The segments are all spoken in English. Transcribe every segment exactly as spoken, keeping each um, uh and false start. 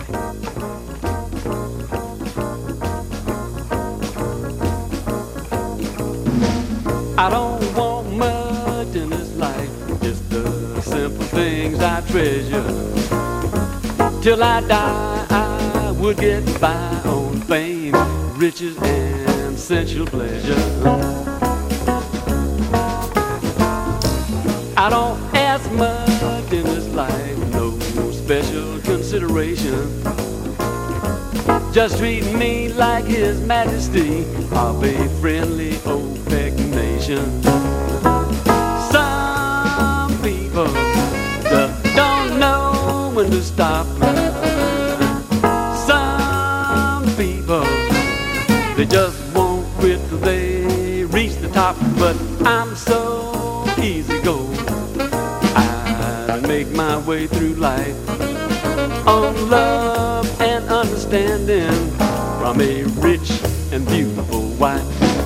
I don't want much in this life, just the simple things I treasure. Till I die, I would get by on fame, riches, and sensual pleasure. I don't ask much in this life, no special consideration. Just treat me like His Majesty of a friendly OPEC nation. Some people just don't know when to stop. Some people, they just won't quit till they reach the top. But I'm so easy go, I make my way through life on love and understanding from a rich and beautiful wife.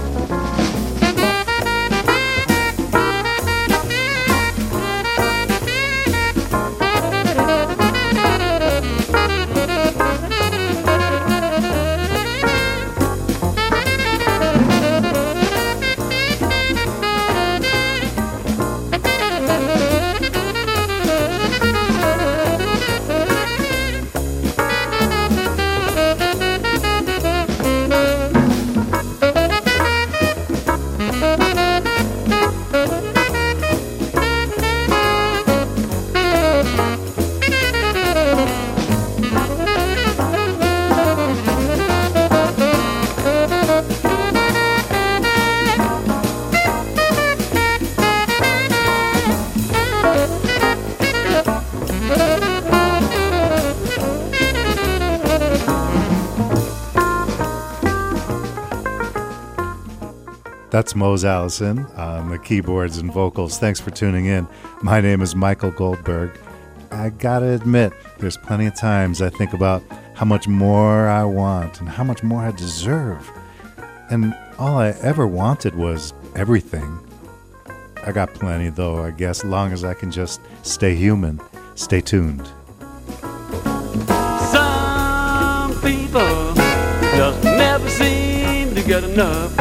That's Mose Allison on the keyboards and vocals. Thanks for tuning in. My name is Michael Goldberg. I gotta admit, there's plenty of times I think about how much more I want and how much more I deserve. And all I ever wanted was everything. I got plenty though, I guess, long as I can just stay human. Stay tuned. Some people just never seem to get enough.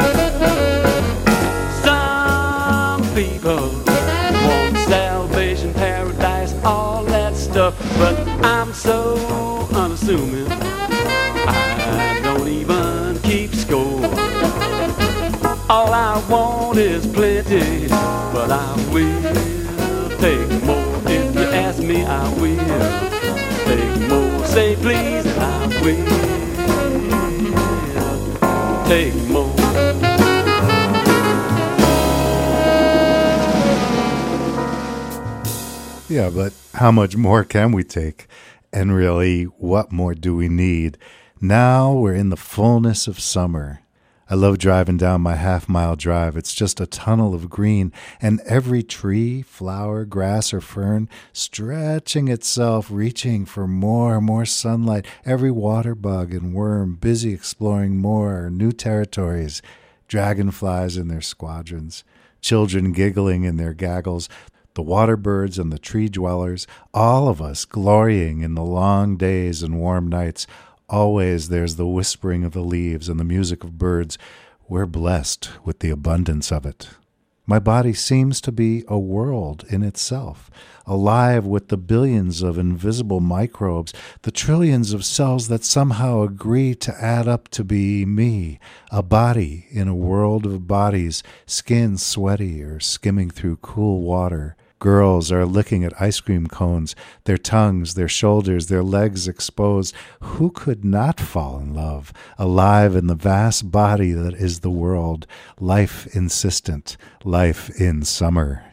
People want salvation, paradise, all that stuff, but I'm so unassuming, I don't even keep score. All I want is plenty, but I will take more. If you ask me, I will take more. Say please, and I will take more. Yeah, but how much more can we take? And really, what more do we need? Now we're in the fullness of summer. I love driving down my half-mile drive. It's just a tunnel of green, and every tree, flower, grass, or fern stretching itself, reaching for more and more sunlight. Every water bug and worm busy exploring more new territories. Dragonflies in their squadrons. Children giggling in their gaggles. The water birds and the tree dwellers, all of us glorying in the long days and warm nights. Always there's the whispering of the leaves and the music of birds. We're blessed with the abundance of it. My body seems to be a world in itself, alive with the billions of invisible microbes, the trillions of cells that somehow agree to add up to be me, a body in a world of bodies, skin sweaty or skimming through cool water. Girls are licking at ice cream cones, their tongues, their shoulders, their legs exposed. Who could not fall in love, alive in the vast body that is the world, life insistent, life in summer?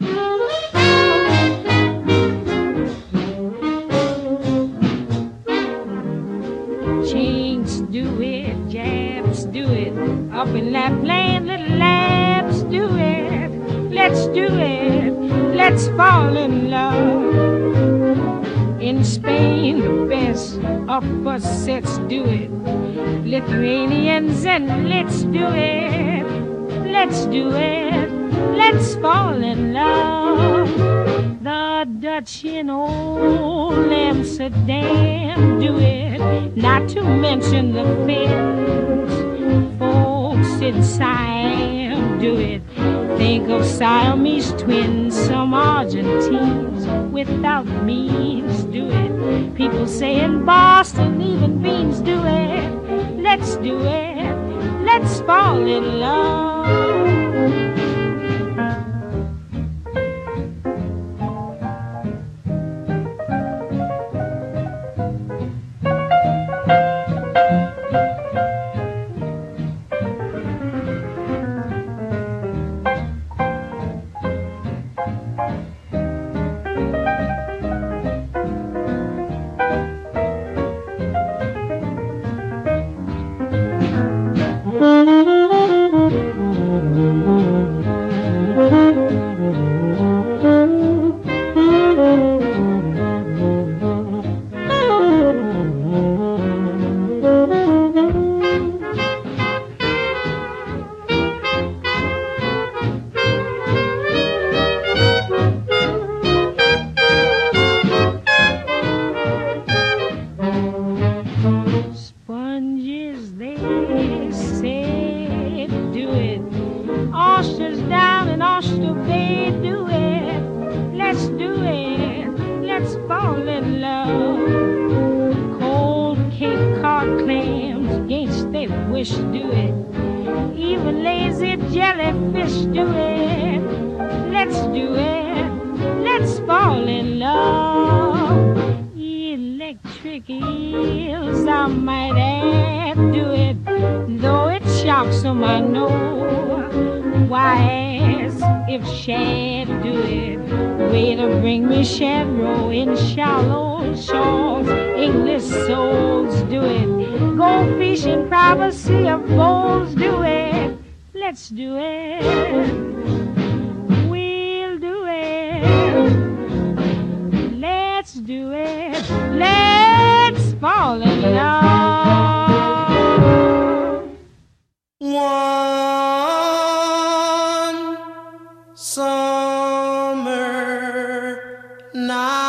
Chinks do it, Japs do it, up in Lapland, little labs do it. Let's do it, let's fall in love. In Spain, the best of us sets do it. Lithuanians, and let's do it, let's do it, let's fall in love. The Dutch in old Amsterdam do it. not to mention the Finns. Folks in Siam do it. Think of Siamese twins, some Argentines without means do it. People say in Boston even beans do it. Let's do it. Let's fall in love. Let's do it. We'll do it. Let's do it. Let's fall in love. One summer night.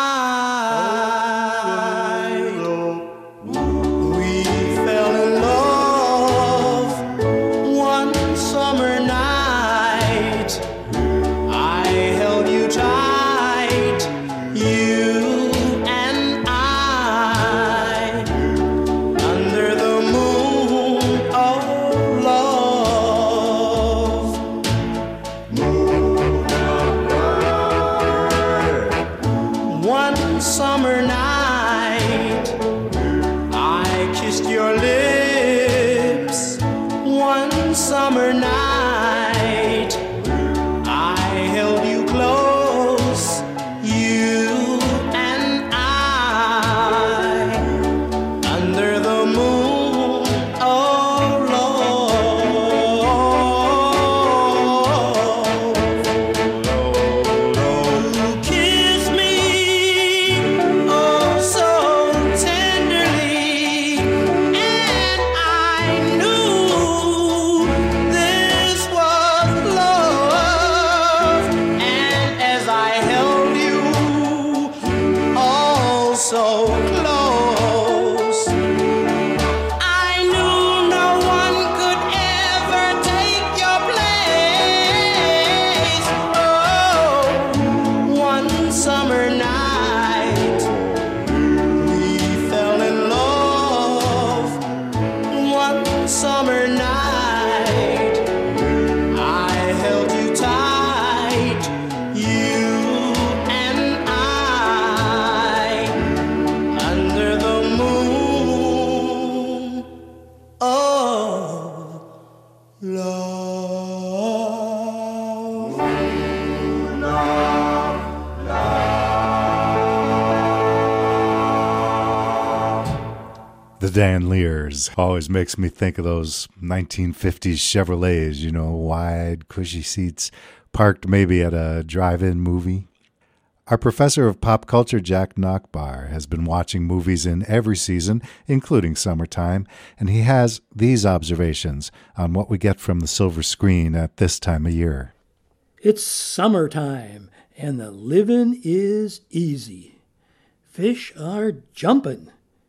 The Dan Lears always makes me think of those nineteen fifties Chevrolets, you know, wide, cushy seats, parked maybe at a drive-in movie. Our professor of pop culture, Jack Nockbar, has been watching movies in every season, including summertime, and he has these observations on what we get from the silver screen at this time of year. It's summertime, and the living is easy. Fish are jumping.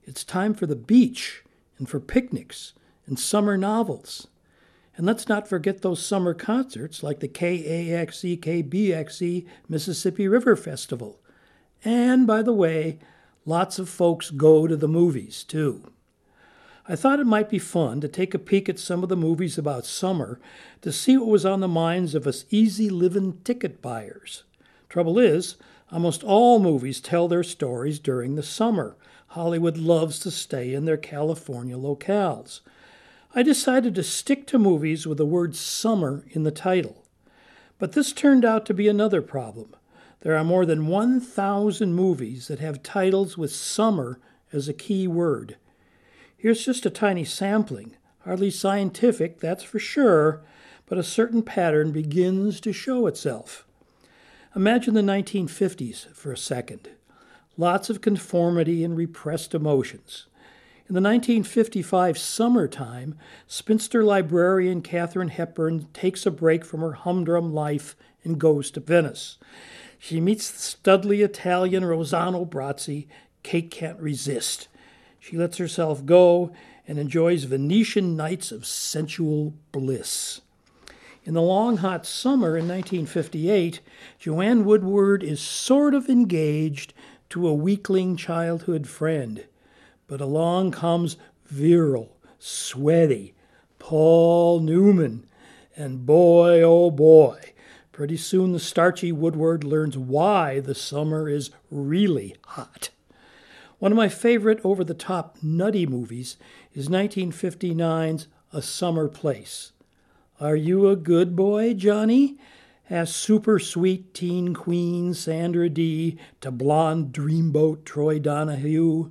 It's time for the beach and for picnics and summer novels. And let's not forget those summer concerts like the K A X E K B X E Mississippi River Festival. And, by the way, lots of folks go to the movies, too. I thought it might be fun to take a peek at some of the movies about summer to see what was on the minds of us easy-living ticket buyers. Trouble is, almost all movies tell their stories during the summer. Hollywood loves to stay in their California locales. I decided to stick to movies with the word summer in the title. But this turned out to be another problem. There are more than one thousand movies that have titles with summer as a key word. Here's just a tiny sampling, hardly scientific, that's for sure, but a certain pattern begins to show itself. Imagine the nineteen fifties for a second. Lots of conformity and repressed emotions. In the nineteen fifty-five summertime, spinster librarian Katharine Hepburn takes a break from her humdrum life and goes to Venice. She meets the studly Italian Rossano Brazzi. Kate can't resist. She lets herself go and enjoys Venetian nights of sensual bliss. In the long, hot summer in nineteen fifty-eight, Joanne Woodward is sort of engaged to a weakling childhood friend. But along comes virile, sweaty Paul Newman, and boy, oh boy, pretty soon the starchy Woodward learns why the summer is really hot. One of my favorite over-the-top nutty movies is nineteen fifty-nine's A Summer Place. Are you a good boy, Johnny? Asks super-sweet teen queen Sandra Dee to blonde dreamboat Troy Donahue.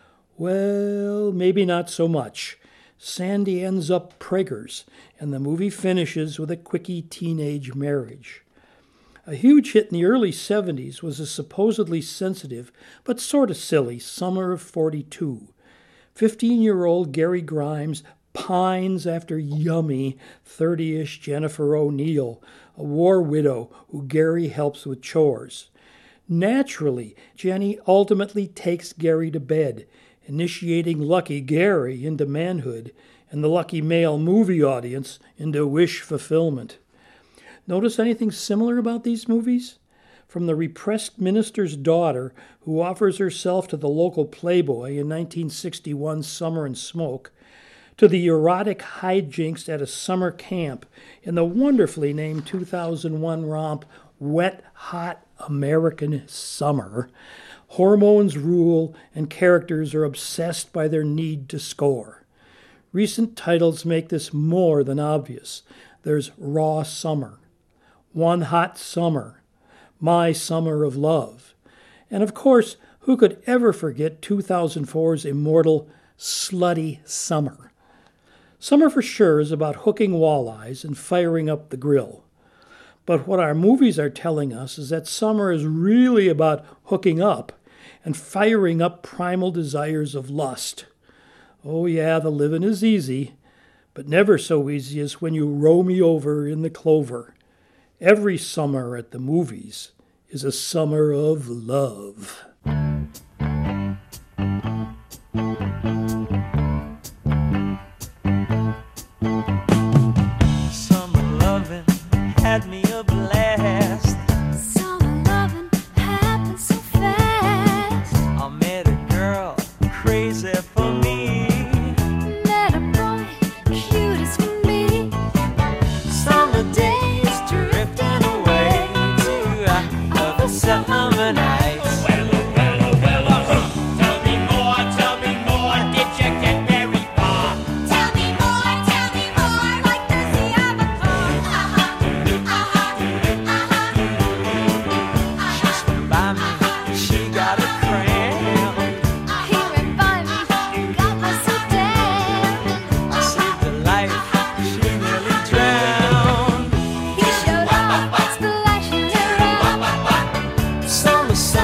Well, maybe not so much. Sandy ends up preggers, and the movie finishes with a quickie teenage marriage. A huge hit in the early seventies was a supposedly sensitive, but sort of silly, Summer of forty-two. Fifteen-year-old Gary Grimes pines after yummy thirty-ish Jennifer O'Neill, a war widow who Gary helps with chores. Naturally, Jenny ultimately takes Gary to bed, initiating Lucky Gary into manhood and the lucky male movie audience into wish fulfillment. Notice anything similar about these movies? From the repressed minister's daughter who offers herself to the local playboy in nineteen sixty-one's Summer and Smoke, to the erotic hijinks at a summer camp in the wonderfully named two thousand one romp Wet Hot American Summer, hormones rule and characters are obsessed by their need to score. Recent titles make this more than obvious. There's Raw Summer, One Hot Summer, My Summer of Love, and of course, who could ever forget two thousand four's immortal Slutty Summer? Summer for sure is about hooking walleyes and firing up the grill. But what our movies are telling us is that summer is really about hooking up and firing up primal desires of lust. Oh yeah, the living is easy, but never so easy as when you row me over in the clover. Every summer at the movies is a summer of love. Had me a blast. Summer loving happened so fast. I met a girl crazy for me. Met a boy cute as can be. Summer days drifting away to other summer nights. Well, well, well, uh, tell me more, tell me more. Did you get very far? Tell me more, tell me more. Like does he have a car? Uh-huh. She got a cramp. He went by me, got me so damn. I saved her life, she nearly drowned. He showed up, splashing around. Summer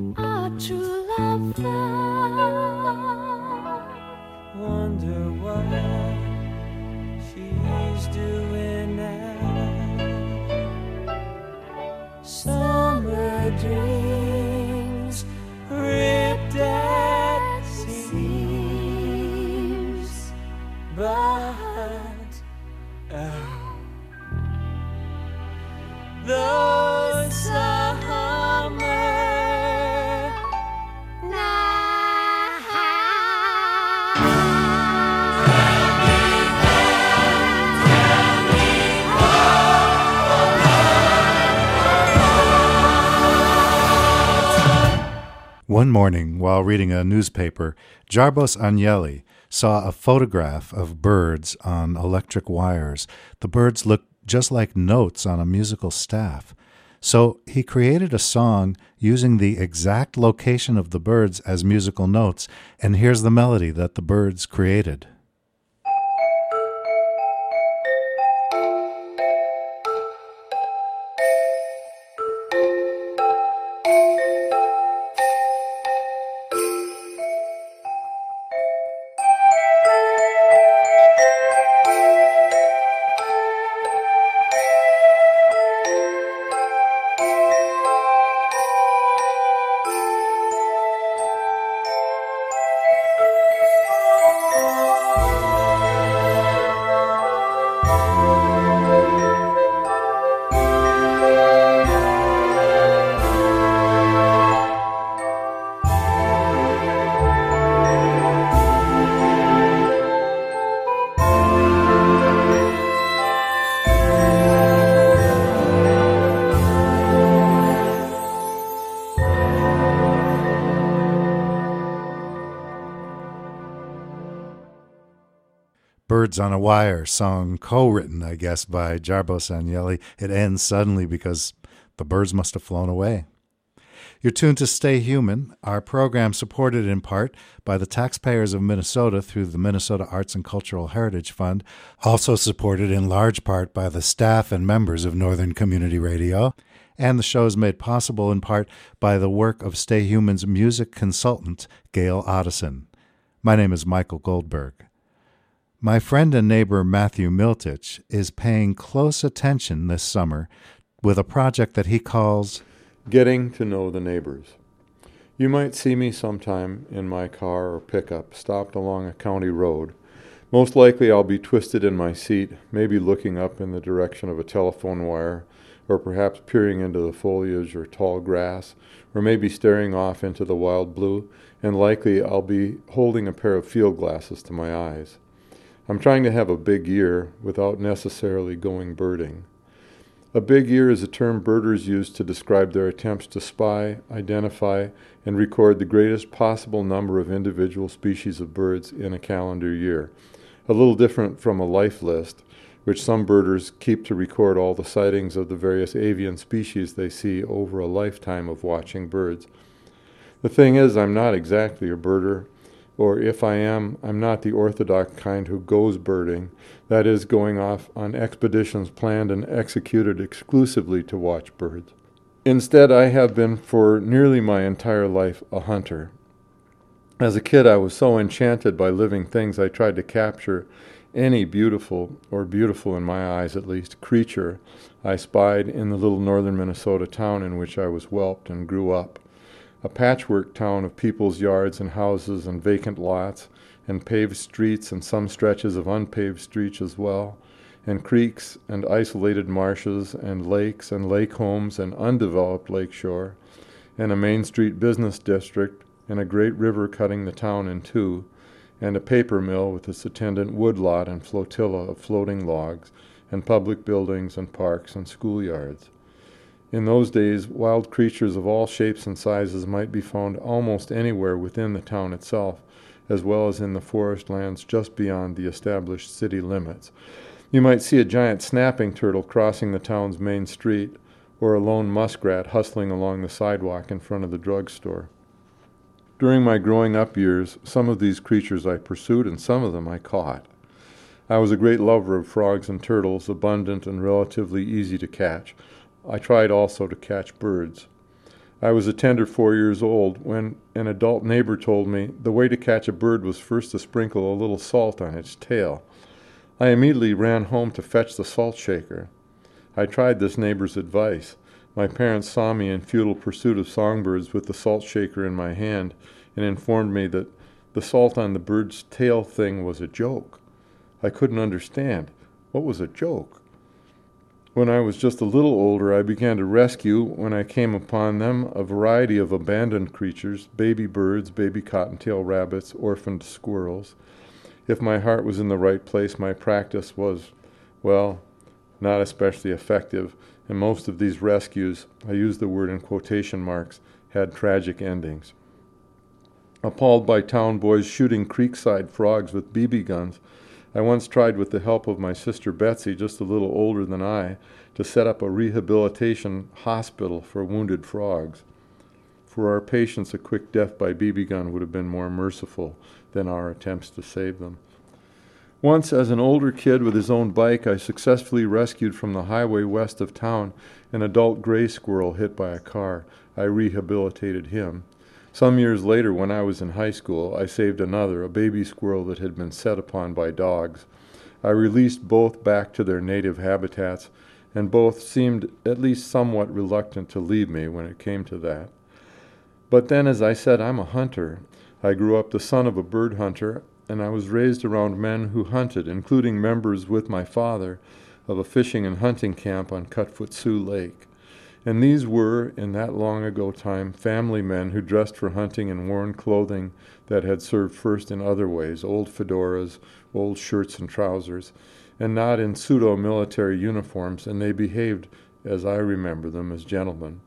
our true love found. Wonder what she's doing now. Summer dreams ripped at seams, but oh, the summer One morning, while reading a newspaper, Jarbos Agnelli saw a photograph of birds on electric wires. The birds looked just like notes on a musical staff. So he created a song using the exact location of the birds as musical notes, and here's the melody that the birds created. Birds on a Wire, song co-written, I guess, by Jarbos Agnelli. It ends suddenly because the birds must have flown away. You're tuned to Stay Human, our program supported in part by the taxpayers of Minnesota through the Minnesota Arts and Cultural Heritage Fund, also supported in large part by the staff and members of Northern Community Radio, and the show is made possible in part by the work of Stay Human's music consultant, Gail Otteson. My name is Michael Goldberg. My friend and neighbor Matthew Miltich is paying close attention this summer with a project that he calls Getting to Know the Neighbors. You might see me sometime in my car or pickup stopped along a county road. Most likely I'll be twisted in my seat, maybe looking up in the direction of a telephone wire, or perhaps peering into the foliage or tall grass, or maybe staring off into the wild blue, and likely I'll be holding a pair of field glasses to my eyes. I'm trying to have a big ear without necessarily going birding. A big ear is a term birders use to describe their attempts to spy, identify, and record the greatest possible number of individual species of birds in a calendar year. A little different from a life list, which some birders keep to record all the sightings of the various avian species they see over a lifetime of watching birds. The thing is, I'm not exactly a birder, or if I am, I'm not the orthodox kind who goes birding, that is, going off on expeditions planned and executed exclusively to watch birds. Instead, I have been for nearly my entire life a hunter. As a kid, I was so enchanted by living things I tried to capture any beautiful, or beautiful in my eyes at least, creature I spied in the little northern Minnesota town in which I was whelped and grew up. A patchwork town of people's yards and houses and vacant lots, and paved streets and some stretches of unpaved streets as well, and creeks and isolated marshes and lakes and lake homes and undeveloped lake shore, and a Main Street business district and a great river cutting the town in two, and a paper mill with its attendant woodlot and flotilla of floating logs, and public buildings and parks and schoolyards. In those days, wild creatures of all shapes and sizes might be found almost anywhere within the town itself, as well as in the forest lands just beyond the established city limits. You might see a giant snapping turtle crossing the town's main street, or a lone muskrat hustling along the sidewalk in front of the drugstore. During my growing up years, some of these creatures I pursued and some of them I caught. I was a great lover of frogs and turtles, abundant and relatively easy to catch. I tried also to catch birds. I was a tender four years old when an adult neighbor told me the way to catch a bird was first to sprinkle a little salt on its tail. I immediately ran home to fetch the salt shaker. I tried this neighbor's advice. My parents saw me in futile pursuit of songbirds with the salt shaker in my hand and informed me that the salt on the bird's tail thing was a joke. I couldn't understand. What was a joke? When I was just a little older, I began to rescue, when I came upon them, a variety of abandoned creatures, baby birds, baby cottontail rabbits, orphaned squirrels. If my heart was in the right place, my practice was, well, not especially effective, and most of these rescues, I use the word in quotation marks, had tragic endings. Appalled by town boys shooting creekside frogs with B B guns, I once tried, with the help of my sister Betsy, just a little older than I, to set up a rehabilitation hospital for wounded frogs. For our patients, a quick death by B B gun would have been more merciful than our attempts to save them. Once, as an older kid with his own bike, I successfully rescued from the highway west of town an adult gray squirrel hit by a car. I rehabilitated him. Some years later, when I was in high school, I saved another, a baby squirrel that had been set upon by dogs. I released both back to their native habitats, and both seemed at least somewhat reluctant to leave me when it came to that. But then, as I said, I'm a hunter. I grew up the son of a bird hunter, and I was raised around men who hunted, including members with my father of a fishing and hunting camp on Cutfoot Sioux Lake. And these were, in that long ago time, family men who dressed for hunting in worn clothing that had served first in other ways, old fedoras, old shirts and trousers, and not in pseudo-military uniforms, and they behaved, as I remember them, as gentlemen.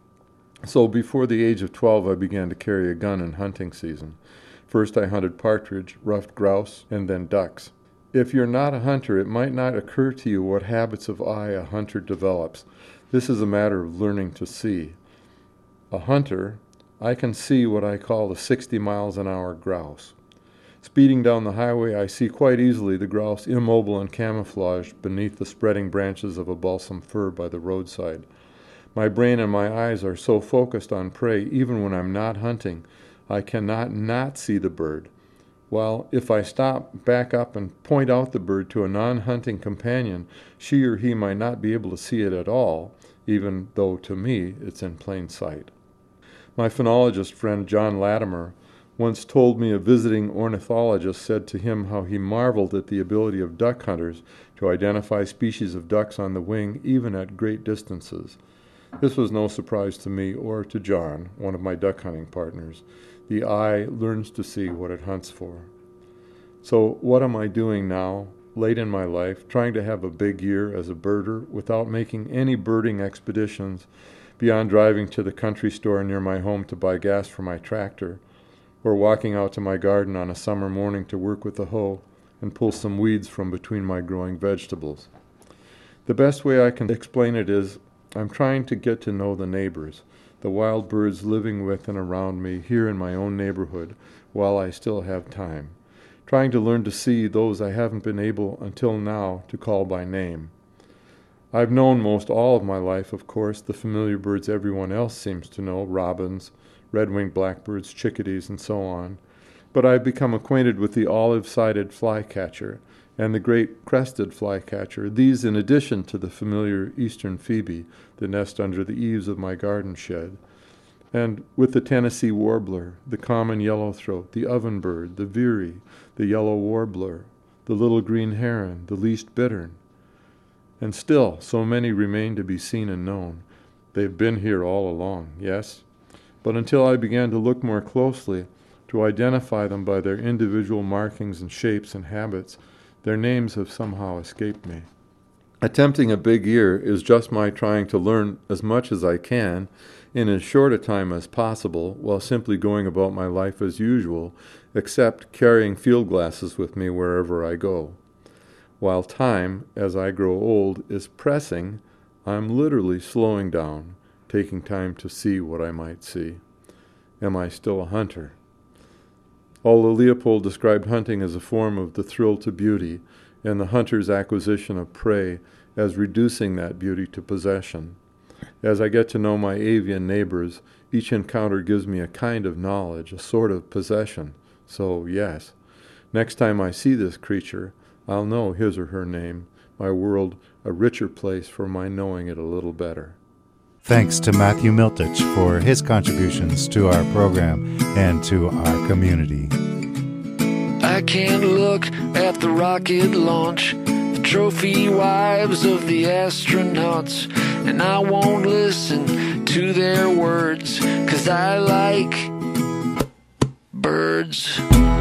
So before the age of twelve, I began to carry a gun in hunting season. First I hunted partridge, ruffed grouse, and then ducks. If you're not a hunter, it might not occur to you what habits of eye a hunter develops. This is a matter of learning to see. A hunter, I can see what I call the sixty miles an hour grouse. Speeding down the highway, I see quite easily the grouse immobile and camouflaged beneath the spreading branches of a balsam fir by the roadside. My brain and my eyes are so focused on prey, even when I'm not hunting, I cannot not see the bird. While if I stop, back up, and point out the bird to a non-hunting companion, she or he might not be able to see it at all, even though to me it's in plain sight. My phenologist friend John Latimer once told me a visiting ornithologist said to him how he marveled at the ability of duck hunters to identify species of ducks on the wing even at great distances. This was no surprise to me or to John, one of my duck hunting partners. The eye learns to see what it hunts for. So what am I doing now, late in my life, trying to have a big year as a birder without making any birding expeditions beyond driving to the country store near my home to buy gas for my tractor, or walking out to my garden on a summer morning to work with the hoe and pull some weeds from between my growing vegetables? The best way I can explain it is I'm trying to get to know the neighbors, the wild birds living with and around me here in my own neighborhood while I still have time, trying to learn to see those I haven't been able until now to call by name. I've known most all of my life, of course, the familiar birds everyone else seems to know, robins, red-winged blackbirds, chickadees, and so on, but I've become acquainted with the olive-sided flycatcher and the great crested flycatcher, these in addition to the familiar eastern phoebe that nest under the eaves of my garden shed, and with the Tennessee warbler, the common yellowthroat, the ovenbird, the veery, the yellow warbler, the little green heron, the least bittern. And still, so many remain to be seen and known. They've been here all along, yes, but until I began to look more closely, to identify them by their individual markings and shapes and habits, their names have somehow escaped me. Attempting a big year is just my trying to learn as much as I can in as short a time as possible while simply going about my life as usual, except carrying field glasses with me wherever I go. While time, as I grow old, is pressing, I'm literally slowing down, taking time to see what I might see. Am I still a hunter? Although Leopold described hunting as a form of the thrill to beauty and the hunter's acquisition of prey as reducing that beauty to possession, as I get to know my avian neighbors, Each encounter gives me a kind of knowledge, a sort of possession. So, yes, next time I see this creature, I'll know his or her name, my world a richer place for my knowing it a little better. Thanks to Matthew Miltich for his contributions to our program and to our community. I can't look at the rocket launch, the trophy wives of the astronauts, and I won't listen to their words, 'cause I like birds.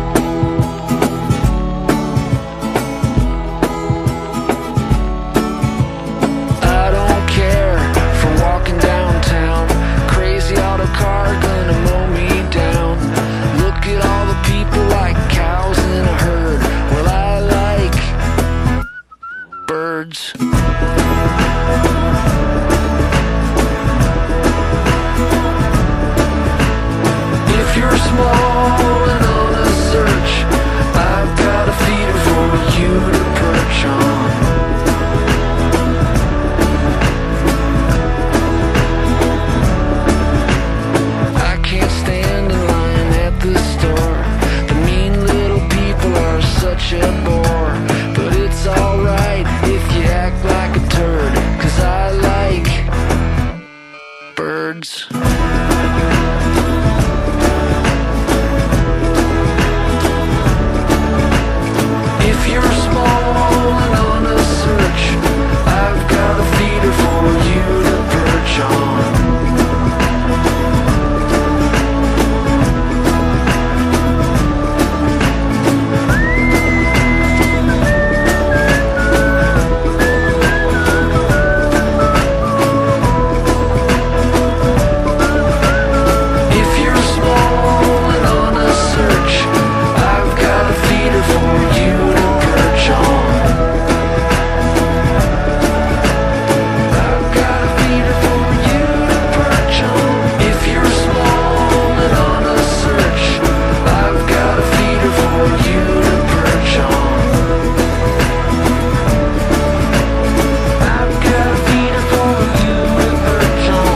I don't care for walking downtown, crazy auto car gonna mow me down. Look at all the people like cows in a herd. Well, I like birds. If you're small and on a search, I've got a feeder for you to perch on. I can't stand in line at the store. The mean little people are such a bore. But it's alright if you act like a turd, 'cause I like birds. If you're small and on a search, I've got a feeder for you to perch on. If you're small and on a search, I've got a feeder for you to perch on. I've got a feeder for you to perch on. If you're small and on a search, I've got a feeder for you to perch on. I've got a feeder for you to perch on.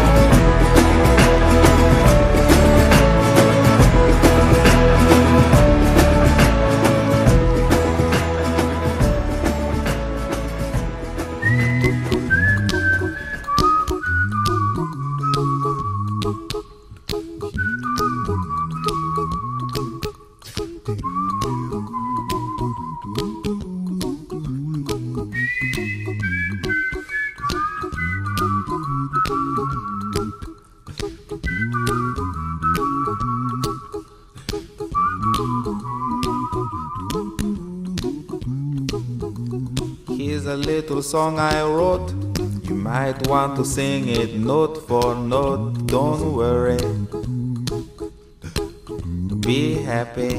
Here's a little song I wrote. You might want to sing it note for note. Don't worry, be happy.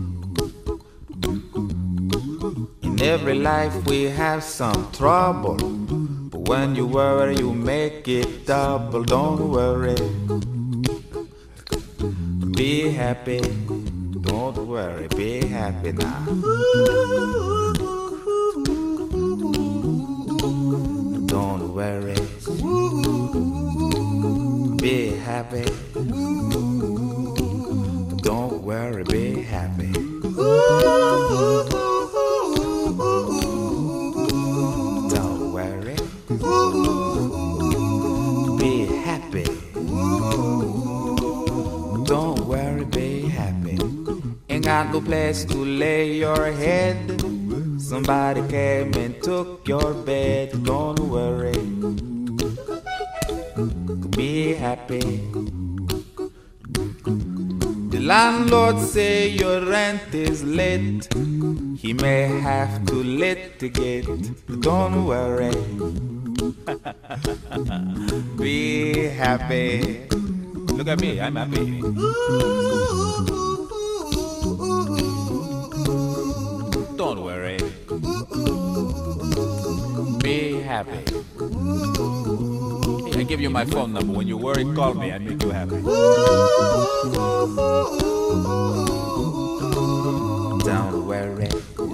In every life we have some trouble, but when you worry you make it double. Don't worry, be happy. Don't worry, be happy now. Don't worry, be happy. Don't worry, be happy. Don't worry, be happy. Don't worry, be happy. Ain't got no place to lay your head. Somebody came and took your bed. Don't worry, be happy. The landlord say your rent is late. He may have to litigate. Don't worry, be happy. Look at me, I'm happy. Don't worry, be happy. I give you my phone number. When you worry, call me. I make you happy. Don't worry,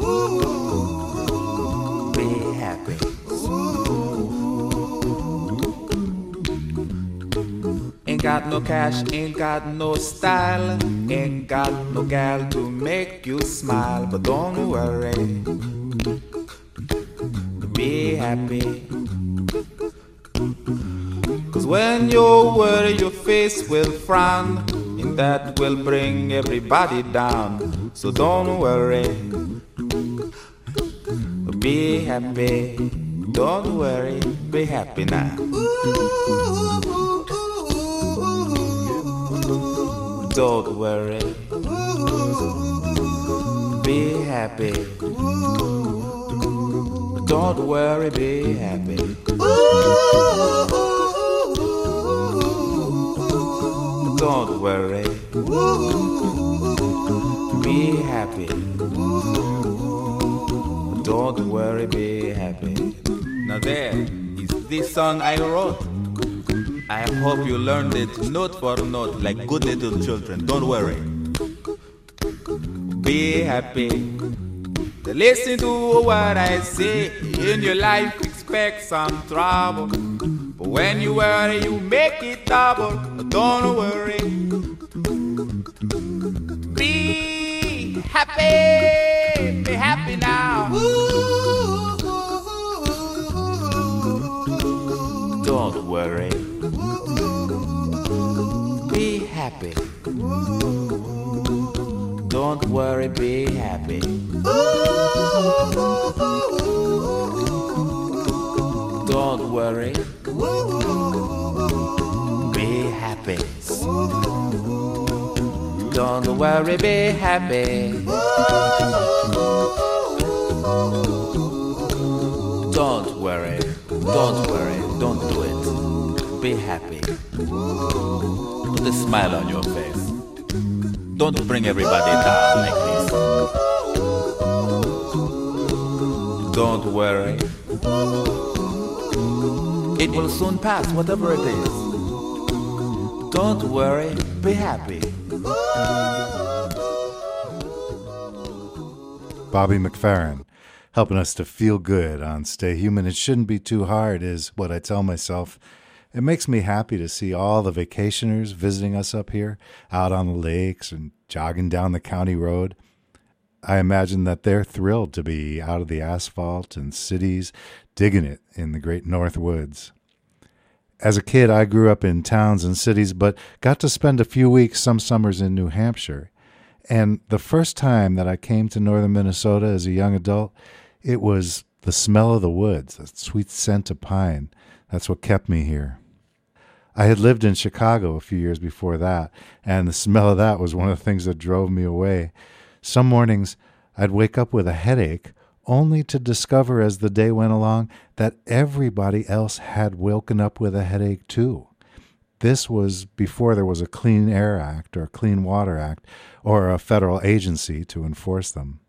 be happy. Ain't got no no cash, ain't got no style, ain't got no gal to make you smile. But don't worry, be happy. Cause when you worry, your face will frown, and that will bring everybody down. So don't worry, be happy. Don't worry, be happy now. Don't worry, be happy. Don't worry, be happy. Don't worry, be happy. Don't worry, be happy. Now there is this song I wrote. I hope you learned it note for note like good little children. Don't worry, be happy. Listen to what I say. In your life expect some trouble, but when you worry you make it double. Don't worry, be happy. Be happy now. Don't worry, be happy. Don't worry, be happy. Don't worry, be happy. Don't worry, be happy. Don't worry, don't worry, don't do it. Be happy. Put a smile on your face. Don't bring everybody down like this. Don't worry, it will soon pass, whatever it is. Don't worry, be happy. Bobby McFerrin, helping us to feel good on Stay Human. It shouldn't be too hard is what I tell myself. It makes me happy to see all the vacationers visiting us up here, out on the lakes and jogging down the county road. I imagine that they're thrilled to be out of the asphalt and cities, digging it in the great North Woods. As a kid, I grew up in towns and cities, but got to spend a few weeks some summers in New Hampshire. And the first time that I came to northern Minnesota as a young adult, it was the smell of the woods, the sweet scent of pine. That's what kept me here. I had lived in Chicago a few years before that, and the smell of that was one of the things that drove me away. Some mornings, I'd wake up with a headache, only to discover as the day went along that everybody else had woken up with a headache too. This was before there was a Clean Air Act or a Clean Water Act or a federal agency to enforce them.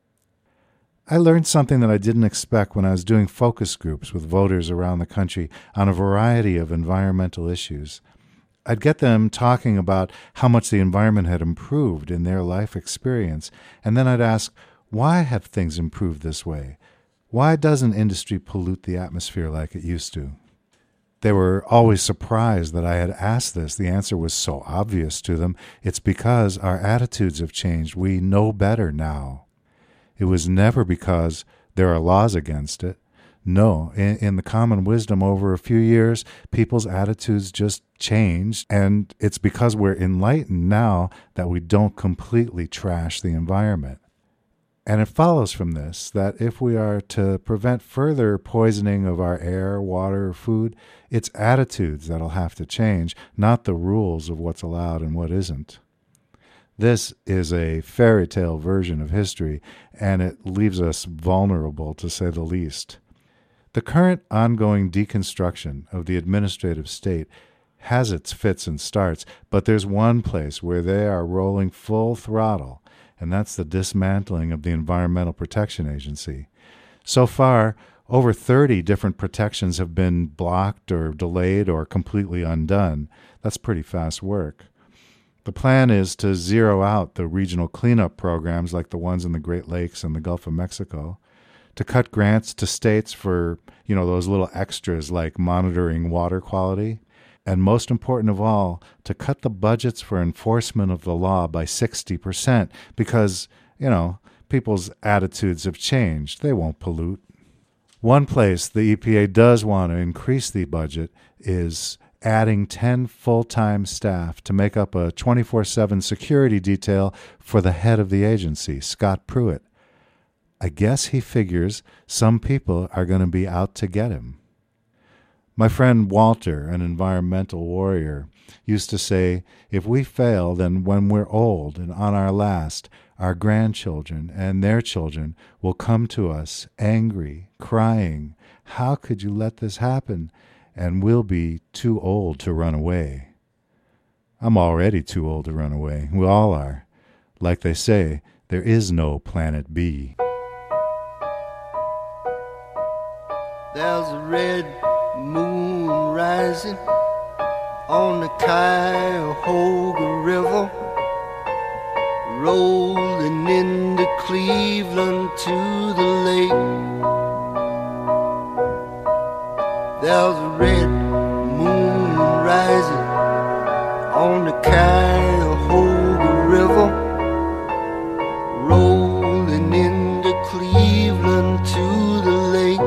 I learned something that I didn't expect when I was doing focus groups with voters around the country on a variety of environmental issues. I'd get them talking about how much the environment had improved in their life experience, and then I'd ask, why have things improved this way? Why doesn't industry pollute the atmosphere like it used to? They were always surprised that I had asked this. The answer was so obvious to them. It's because our attitudes have changed. We know better now. It was never because there are laws against it. No, in, in the common wisdom over a few years, people's attitudes just changed, and it's because we're enlightened now that we don't completely trash the environment. And it follows from this that if we are to prevent further poisoning of our air, water, or food, it's attitudes that'll have to change, not the rules of what's allowed and what isn't. This is a fairy tale version of history, and it leaves us vulnerable, to say the least. The current ongoing deconstruction of the administrative state has its fits and starts, but there's one place where they are rolling full throttle, and that's the dismantling of the Environmental Protection Agency. So far, over thirty different protections have been blocked or delayed or completely undone. That's pretty fast work. The plan is to zero out the regional cleanup programs like the ones in the Great Lakes and the Gulf of Mexico, to cut grants to states for, you know, those little extras like monitoring water quality, and most important of all, to cut the budgets for enforcement of the law by sixty percent because, you know, people's attitudes have changed. They won't pollute. One place the E P A does want to increase the budget is adding ten full-time staff to make up a twenty-four seven security detail for the head of the agency, Scott Pruitt. I guess he figures some people are going to be out to get him. My friend Walter, an environmental warrior, used to say, if we fail, then when we're old and on our last, our grandchildren and their children will come to us angry, crying, how could you let this happen? And we'll be too old to run away. I'm already too old to run away. We all are. Like they say, there is no planet B. There's a red moon rising on the Cuyahoga River, rolling into Cleveland to the lake. There's a red moon rising on the Cuyahoga River, rolling into Cleveland to the lake.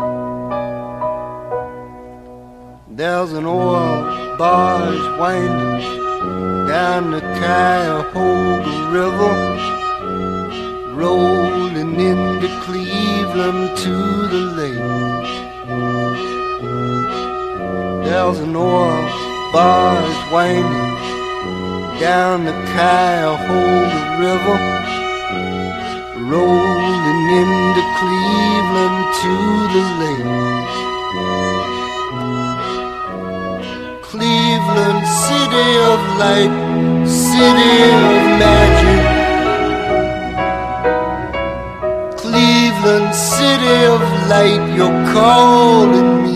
There's an oil barge winding down the Cuyahoga River, rolling into Cleveland to the lake. There's an oil barge winding down the Cuyahoga River, rolling into Cleveland to the lake. Cleveland, city of light, city of magic. Cleveland, city of light, you're calling me.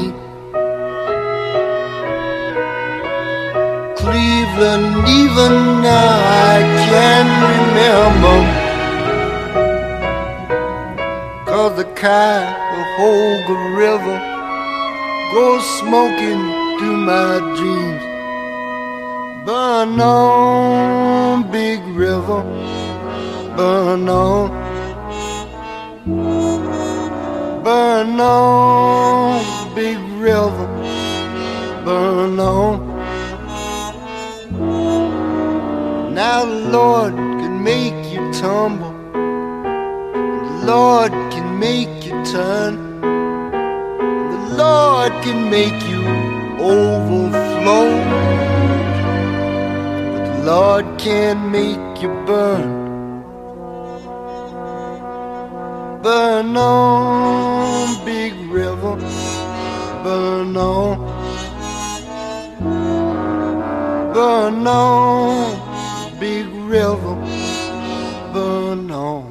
Cleveland, even now I can remember, 'cause the Cuyahoga River goes smoking through my dreams. Burn on, big river, burn on. Burn on, big river, burn on. Now the Lord can make you tumble, the Lord can make you turn, the Lord can make you overflow, but the Lord can't make you burn. Burn on, big river, burn on. Burn on, big river, burn on.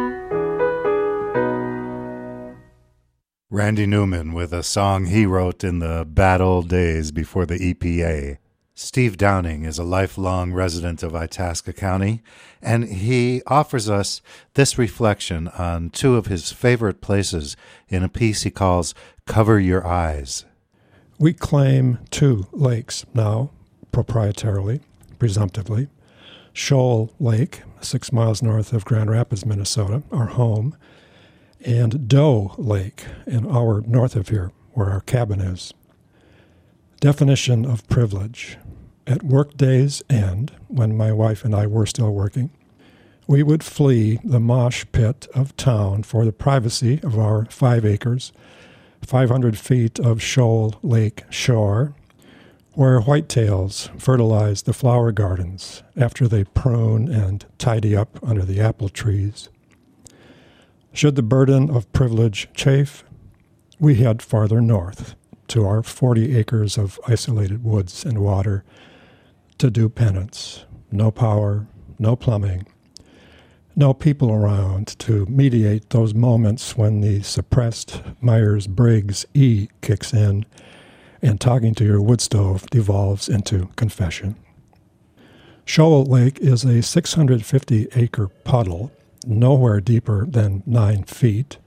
Randy Newman with a song he wrote in the bad old days before the E P A. Steve Downing is a lifelong resident of Itasca County, and he offers us this reflection on two of his favorite places in a piece he calls Cover Your Eyes. We claim two lakes now, proprietarily, presumptively. Shoal Lake, six miles north of Grand Rapids, Minnesota, our home, and Doe Lake, an hour north of here, where our cabin is. Definition of privilege. At workday's end, when my wife and I were still working, we would flee the mosh pit of town for the privacy of our five acres, five hundred feet of Shoal Lake shore, where whitetails fertilize the flower gardens after they prune and tidy up under the apple trees. Should the burden of privilege chafe, we head farther north to our forty acres of isolated woods and water to do penance. No power, no plumbing, no people around to mediate those moments when the suppressed Myers-Briggs E kicks in and talking to your wood stove devolves into confession. Shoal Lake is a six hundred fifty acre puddle, nowhere deeper than nine feet.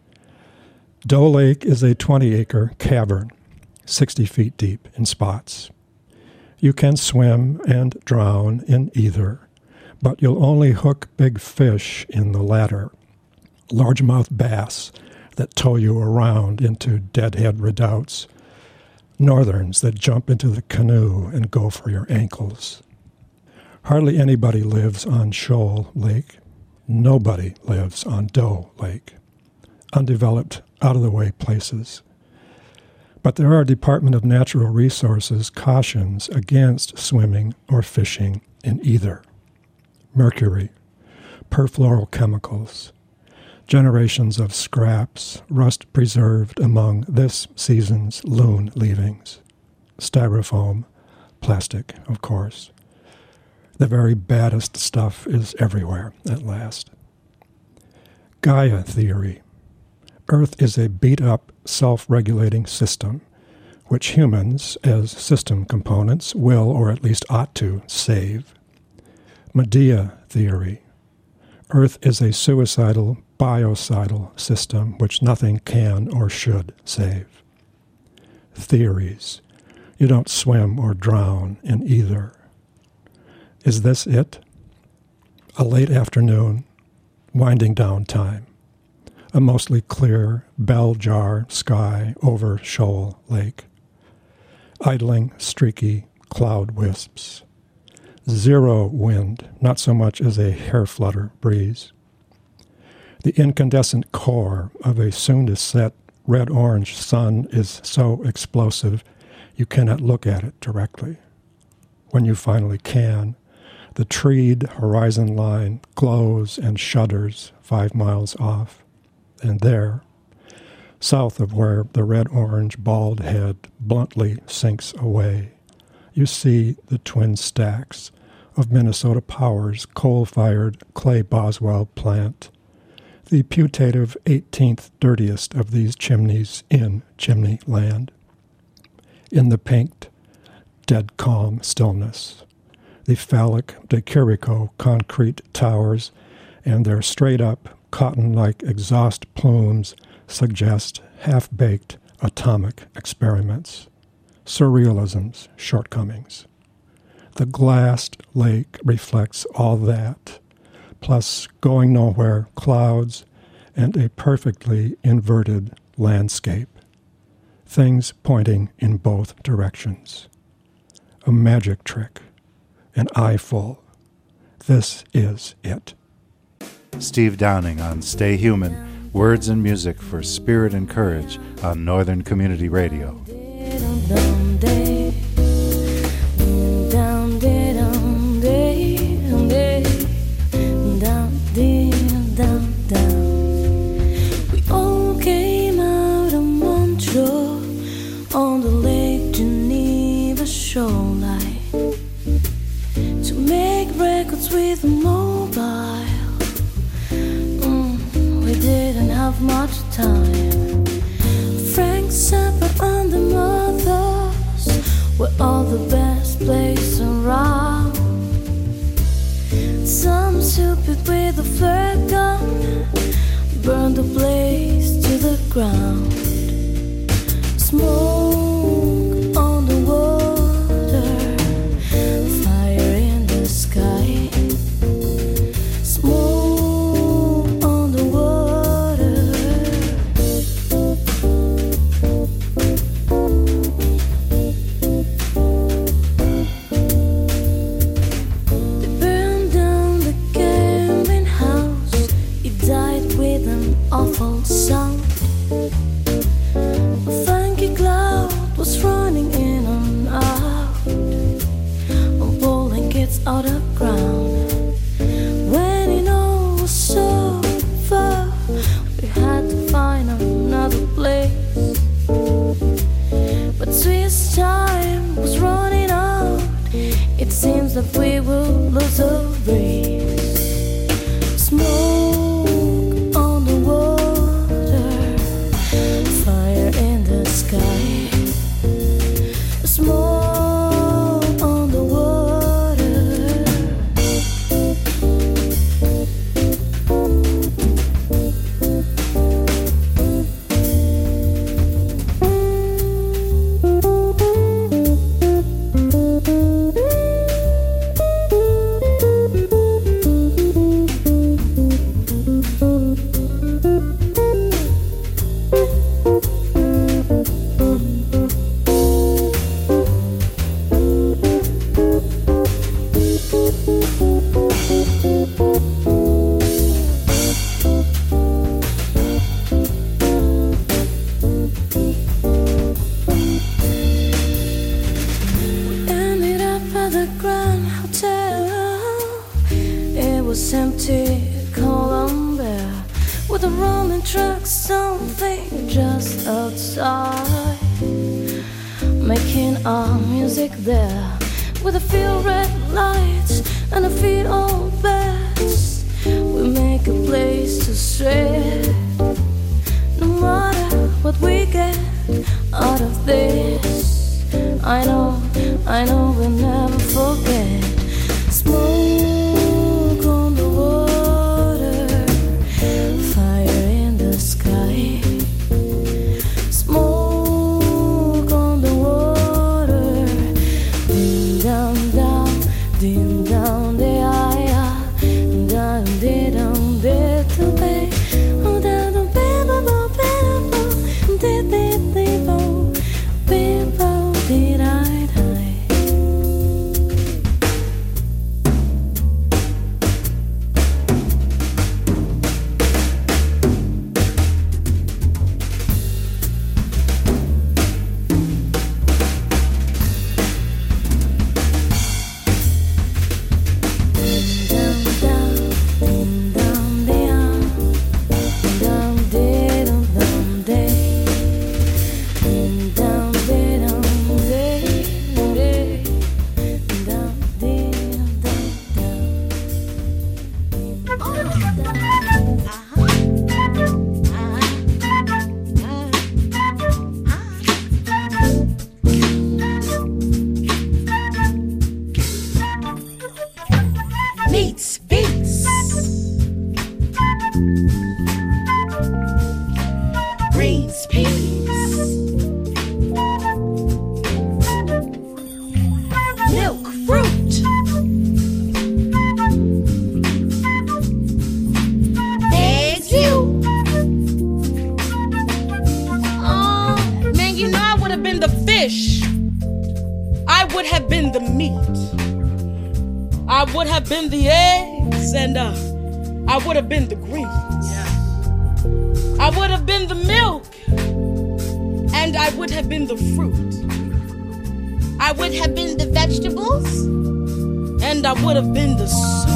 Doe Lake is a twenty acre cavern, sixty feet deep in spots. You can swim and drown in either, but you'll only hook big fish in the latter, largemouth bass that tow you around into deadhead redoubts, northerns that jump into the canoe and go for your ankles. Hardly anybody lives on Shoal Lake. Nobody lives on Doe Lake. Undeveloped, out-of-the-way places. But there are Department of Natural Resources cautions against swimming or fishing in either. Mercury, perfluorochemicals, generations of scraps, rust preserved among this season's loon leavings, styrofoam, plastic, of course. The very baddest stuff is everywhere at last. Gaia theory. Earth is a beat-up, self-regulating system, which humans, as system components, will, or at least ought to, save. Medea theory. Earth is a suicidal, biocidal system which nothing can or should save. Theories. You don't swim or drown in either. Is this it? A late afternoon, winding down time. A mostly clear, bell-jar sky over Shoal Lake. Idling, streaky cloud wisps. Zero wind, not so much as a hair-flutter breeze. The incandescent core of a soon-to-set red-orange sun is so explosive you cannot look at it directly. When you finally can, the treed horizon line glows and shudders five miles off. And there, south of where the red-orange bald head bluntly sinks away, you see the twin stacks of Minnesota Power's coal-fired Clay Boswell plant, the putative eighteenth dirtiest of these chimneys in chimney land. In the pinked, dead calm stillness, the phallic de Chirico concrete towers and their straight-up, cotton-like exhaust plumes suggest half-baked atomic experiments, surrealism's shortcomings. The glassed lake reflects all that, plus going nowhere clouds and a perfectly inverted landscape, things pointing in both directions. A magic trick, an eyeful. This is it. Steve Downing on Stay Human, words and music for spirit and courage on Northern Community Radio. We all came out of Montreal on the Lake Geneva shoreline to make records with a mobile. We didn't have much time. Frank Zappa and the Mothers were all the best place around. Some stupid with a flare gun burned the place to the ground. Smoke on the water, fire in the sky. Smoke awful sound. A funky cloud was running in and out, pulling kids out of ground. When it all was so far, we had to find another place. But Swiss time was running out. It seems that we will lose the race. Smoke Columbia with a rolling truck, something just outside, making our music there with a few red lights and a feet on beds. We make a place to stray, no matter what we get out of this. I know, I know we'll never forget. Smoke on the water, fire in the sky. Smoke on the water, dim down down, dim down the eye, down de down de to bay, oh down the bay, bo bay, de de de bo, bay bo de die die. Meets beats. Greens peas. Milk fruit. Eggs you. Oh, man, you know I would have been the fish. I would have been the meat. I would have been the eggs, and uh, I would have been the greens. I would have been the milk, and I would have been the fruit. I would have been the vegetables, and I would have been the soup.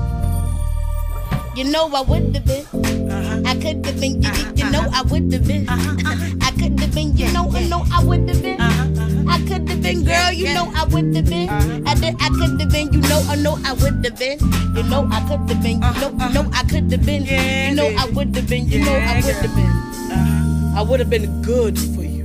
You know I would have been. Uh-huh. I could have been. You, uh-huh. you know I would have been. Uh-huh. I could have been. You know, I know I would have been. Uh-huh. I could have been, girl. You know I would have been. I did. I could have been. You know, I know I would have been. You know I could have been. You know, you know I could have been. You know I would have been. You know I would have been. I would have been good for you.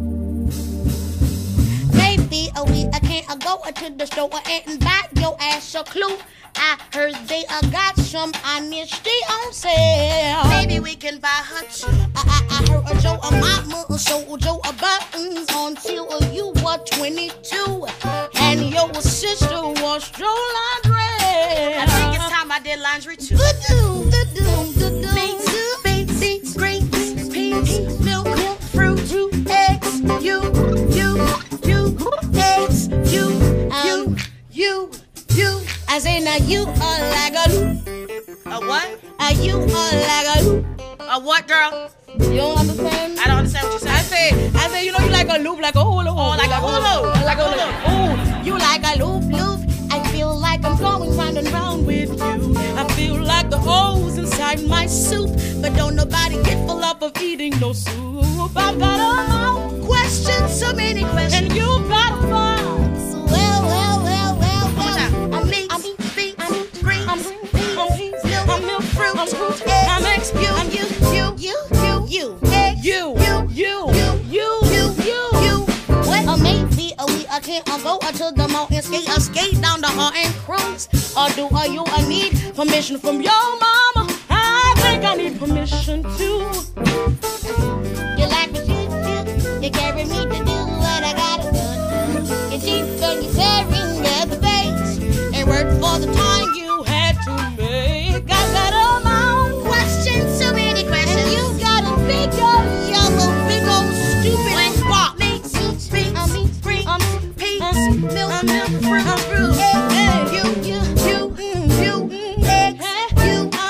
Maybe a week I can't go to the store and buy your ass a clue. I heard they uh, got some honesty on sale. Maybe we can buy her too. I, I, I heard a Joe, a mama sold Joe a buttons until you were twenty-two. And your sister was Joe laundry. I think it's time I did laundry too. Do-do, do-do, do-do. Beets, beets, beets, greens, peas, milk, milk, fruit, eggs, you, you, you, eggs, you, you, you, you. I say now you are like a loop. A what? Are you are like a loop. A what, girl? You don't understand? I don't understand what you said. I say, I say, you know you like a loop, like a hula. Oh, like a hula. Like a hula. Oh, you like a loop, loop. I feel like I'm going round and round with you. I feel like the holes inside my soup, but don't nobody get full up of eating no soup. I've got a lot questions, so many questions, and you got a find. So well, well, well, well, well. I'm meat, I'm meat, beets, I'm greens, I'm peas, milk, I'm milk, fruit, I'm fruit, eggs, I'm eggs, you, I'm you, you, you, you, you, eggs, you, you, you, you, you, you, you, you. What a maybe a we I can't go to the mountain, skate, a skate down the hall and cruise. Or do are you I need permission from your mama? I think I need permission too. You like what you do, you carry me to do what I gotta do. You cheap and you tearing at the base, and work for the time you had to make. I got a mountain questions, so many questions, and you got a big old yellow, big old stupid spot. Meats, beets, greens, um, peas, milk, milk, fruit, fruit, eggs, you, you, you, you, eggs, you.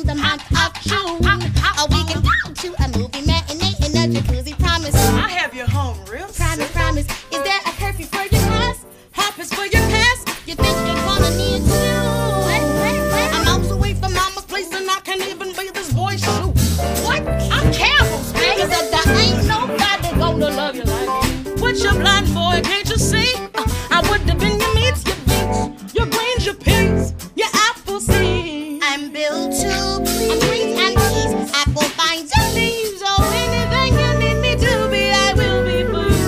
the month of June. Or we can go to a movie matinee in a jacuzzi. Promise. I have you home real Promise, promise. Is there a curfew for your class? Hoppers for your past. You think you're gonna need to? I'm miles away from mama's place and I can't even be this boy's shoe. What? I'm Campbell's, baby. Cause there ain't nobody gonna love you like me. What you blind boy, can't you see? Uh, I would have been your meats, your beets, your greens, your peas, your apple seeds. I'm built to please. Greens and peas, apple vines and leaves. Oh, anything you need me to be, I will be for you.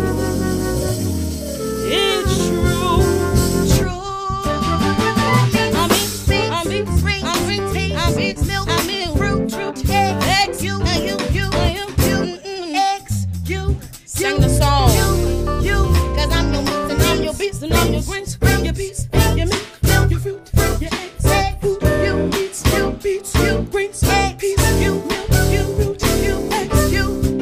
It's true. True. I'm beets, beets, I'm beets, beets, I'm beets, beets, I'm beets, milk, I'm milk, fruit, fruit, egg, eggs, you, and you, you, and you, you, mm, eggs, you, Sing the song. you, you, cause I'm your meats and I'm your beets And I'm your greens, your peas, your meat, your fruit, your eggs, egg, food, you, beets, you, beets, you, greens, egg, peas, you, milk, you, fruit, you, eggs, you.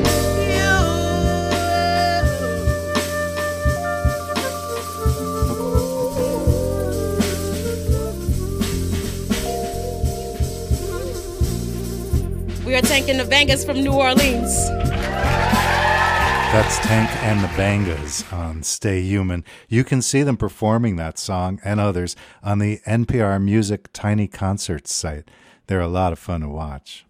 We are taking the bangers from New Orleans. That's Tank and the Bangas on Stay Human. You can see them performing that song and others on the N P R Music Tiny Concerts site. They're a lot of fun to watch.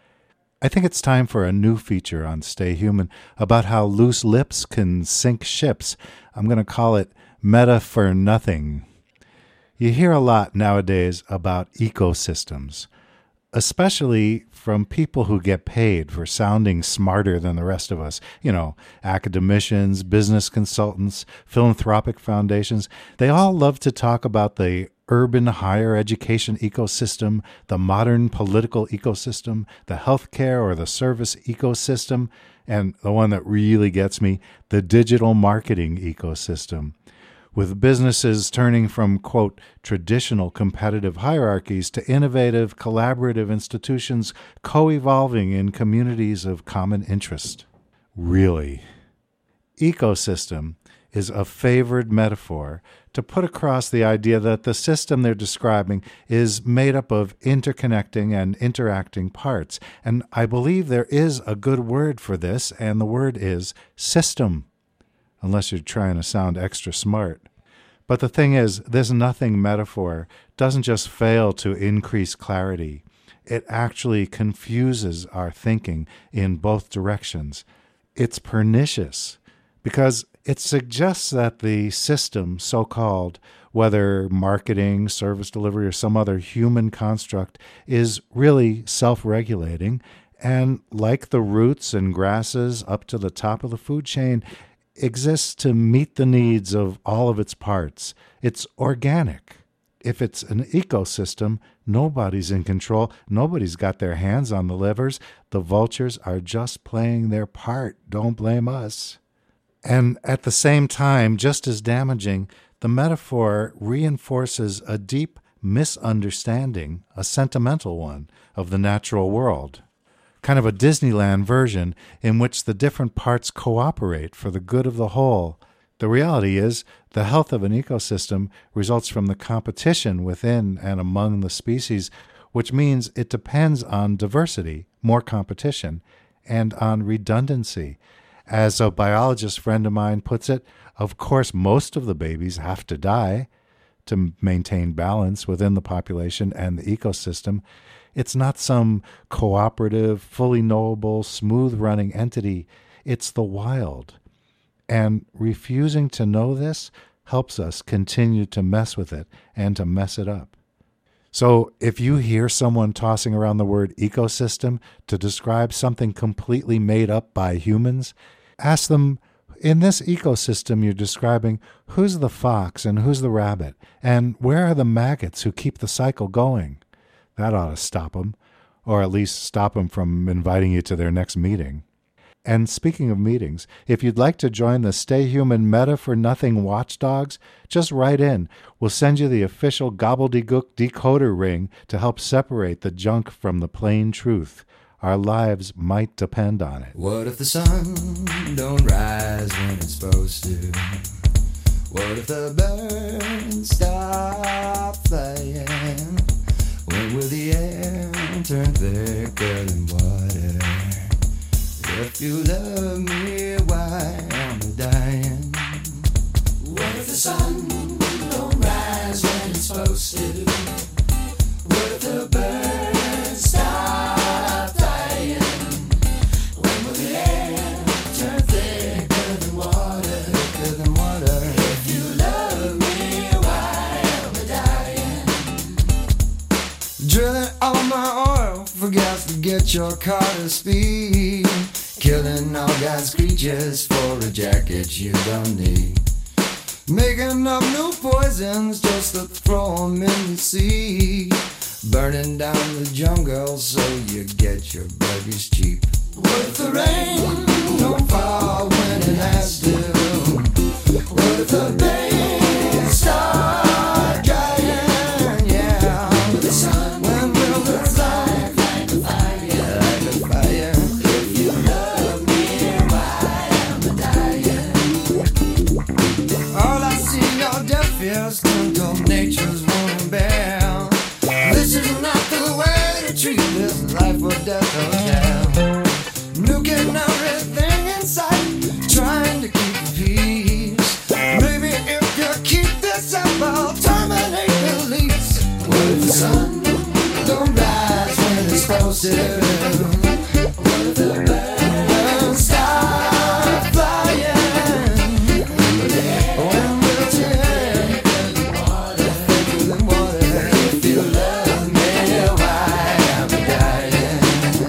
I think it's time for a new feature on Stay Human about how loose lips can sink ships. I'm going to call it Meta for Nothing. You hear a lot nowadays about ecosystems, especially from people who get paid for sounding smarter than the rest of us. You know, academicians, business consultants, philanthropic foundations. They all love to talk about the urban higher education ecosystem, the modern political ecosystem, the healthcare or the service ecosystem, and the one that really gets me, the digital marketing ecosystem. With businesses turning from, quote, traditional competitive hierarchies to innovative, collaborative institutions co-evolving in communities of common interest. Really. Ecosystem is a favored metaphor to put across the idea that the system they're describing is made up of interconnecting and interacting parts. And I believe there is a good word for this, and the word is system. Unless you're trying to sound extra smart. But the thing is, this nothing metaphor doesn't just fail to increase clarity. It actually confuses our thinking in both directions. It's pernicious because it suggests that the system, so-called, whether marketing, service delivery, or some other human construct, is really self-regulating, and like the roots and grasses up to the top of the food chain, exists to meet the needs of all of its parts. It's organic. If it's an ecosystem, nobody's in control. Nobody's got their hands on the levers. The vultures are just playing their part. Don't blame us. And at the same time, just as damaging, the metaphor reinforces a deep misunderstanding, a sentimental one, of the natural world. Kind of a Disneyland version in which the different parts cooperate for the good of the whole. The reality is, the health of an ecosystem results from the competition within and among the species, which means it depends on diversity, more competition, and on redundancy. As a biologist friend of mine puts it, of course most of the babies have to die to maintain balance within the population and the ecosystem. It's not some cooperative, fully knowable, smooth-running entity. It's the wild. And refusing to know this helps us continue to mess with it and to mess it up. So if you hear someone tossing around the word ecosystem to describe something completely made up by humans, ask them, in this ecosystem you're describing, who's the fox and who's the rabbit? And where are the maggots who keep the cycle going? That ought to stop them, or at least stop them from inviting you to their next meeting. And speaking of meetings, if you'd like to join the Stay Human Meta for Nothing watchdogs, just write in. We'll send you the official gobbledygook decoder ring to help separate the junk from the plain truth. Our lives might depend on it. What if the sun don't rise when it's supposed to? What if the birds stop flying? When will the air turn thicker than water. If you love me, why am I dying? What if the sun don't rise when it's supposed to? What if the birds stop flying? When will the air turn thicker than water? Thicker than water. If you love me, why am I dying? Drilling all my oil for gas to get your car to speed. Killing all God's creatures for a jacket you don't need. Making up new poisons just to throw them in the sea. Burning down the jungle so you get your babies cheap. What if the rain don't fall when it has to? What if the days start drying? Yeah, with the sun, when will the fly like a fire? Like a fire. If you love me, why am I dying? All I see are deaf ears, twinkle nature's wound bear. This is not the way to treat this life or death hotel. Nuking everything in sight, trying to keep the peace. Maybe if you keep this up, I'll terminate the lease. What if the sun don't rise when it's supposed to? What if the birds stop flying? When will the air thicker than water? If you love me, why am I dying?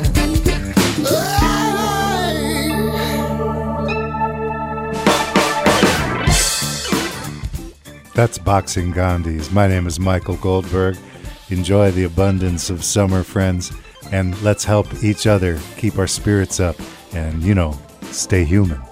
That's Boxing Gandhis. My name is Michael Goldberg. Enjoy the abundance of summer, friends, and let's help each other keep our spirits up and, you know, stay human.